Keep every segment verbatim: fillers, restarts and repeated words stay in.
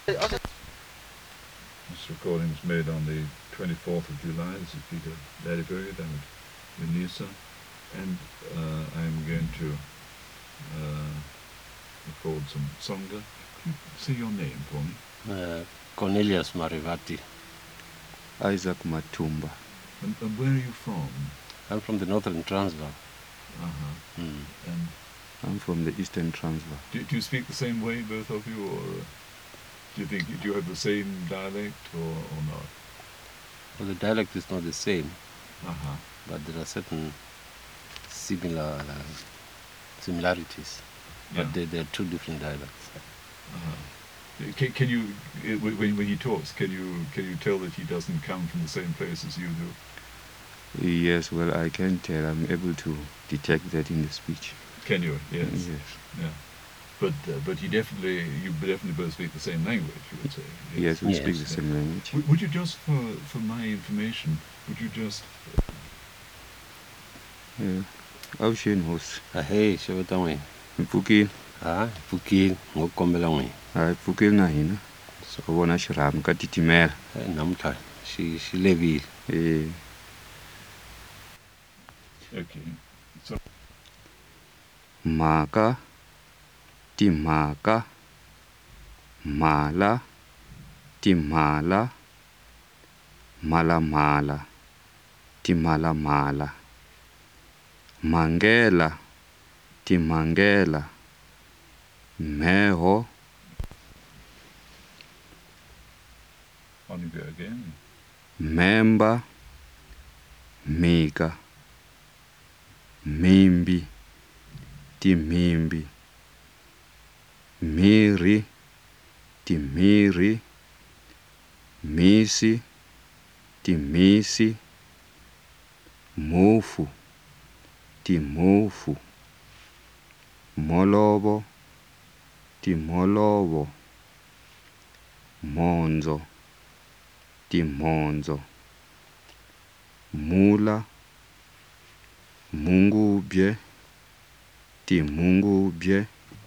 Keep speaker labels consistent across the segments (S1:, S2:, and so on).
S1: This recording was made on the twenty-fourth of July. This is Peter Ladybird. I'm with Nisa, and uh, I'm going to uh, record some songa. Can you say your name for me?
S2: Uh, Cornelius Marivati.
S3: Isaac Matumba.
S1: And, and where are you from?
S2: I'm from the northern Transvaal.
S1: Uh-huh.
S2: Mm.
S1: And
S3: I'm from the eastern Transvaal.
S1: do, do you speak the same way, both of you, or uh, do you think do you have the same dialect, or, or not?
S2: Well, the dialect is not the same,
S1: Uh-huh.
S2: but there are certain similar uh, similarities.
S1: Yeah.
S2: But they, they're two different dialects.
S1: Uh-huh. Can, can you, uh, when, when he talks, can you can you tell that he doesn't come from the same place as you do?
S3: Yes, well, I can tell. I'm able to detect that in the speech.
S1: Can you? Yes.
S3: Yes.
S1: Yeah. But uh, but you definitely you definitely both speak the same language, you would say.
S3: Yes, we
S2: Yes.
S3: speak the same language.
S1: Would, would you just, for for my information, would you just
S3: Yeah. Awusheni hosi.
S2: Ahey, xeweta n'wina.
S3: Mi pfukile?
S2: Ha, hi pfukile, ngo kombela n'wina.
S3: Hayi pfukile na hina. So vona xirhami ka titimela.
S2: Eh, namuntlha xi xi levile.
S3: Eh,
S1: okay? So
S3: mhaka, timhaka, mhala, timhala, mhalamhala, timhalamhala, mhangela, timhangela, mheho,
S1: on you go again.
S3: mhemba, mhika, mhimbi, timhimbi, mhiri, timhiri, mhisi, timhisi, mhofu, timhofu, mholovo, timholovo, mhondzo, timhondzo, mhula, mhungubye, timhungubye,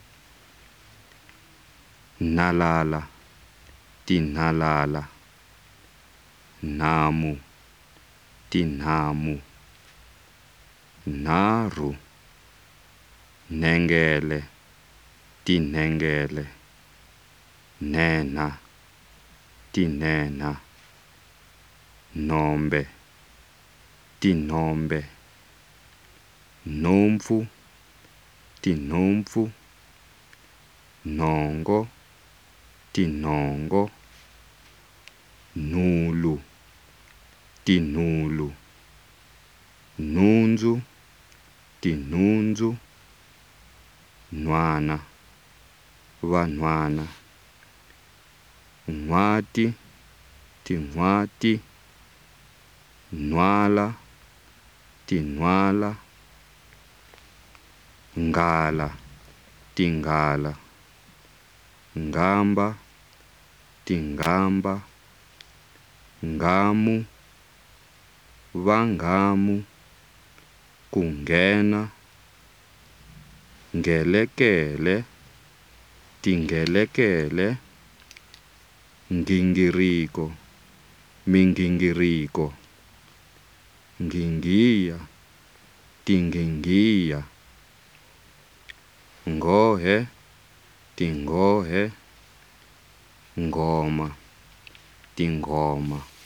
S3: nhalala, tinhalala, nhamu, tinhamu, nharu, nhengele, tinhengele, nhenha, tinhenha, nhombe, tinhombe, nhompfu, tinhompfu, nhongo, tinhongo, nhulu, tinhulu, nhundzu, tinhundzu, nhwana, vanhwana, n'hwati, tin'hwati, nhwala, tinhwala, nghala, tinghala, ngamba, tinghamba, nghamu, vanghamu, ku nghena, ngelekele, tinghelekele, nghingiriko, minghingiriko, nghinghiya, tinghinghiya, nghohe, tinghohe, nghoma, tinghoma.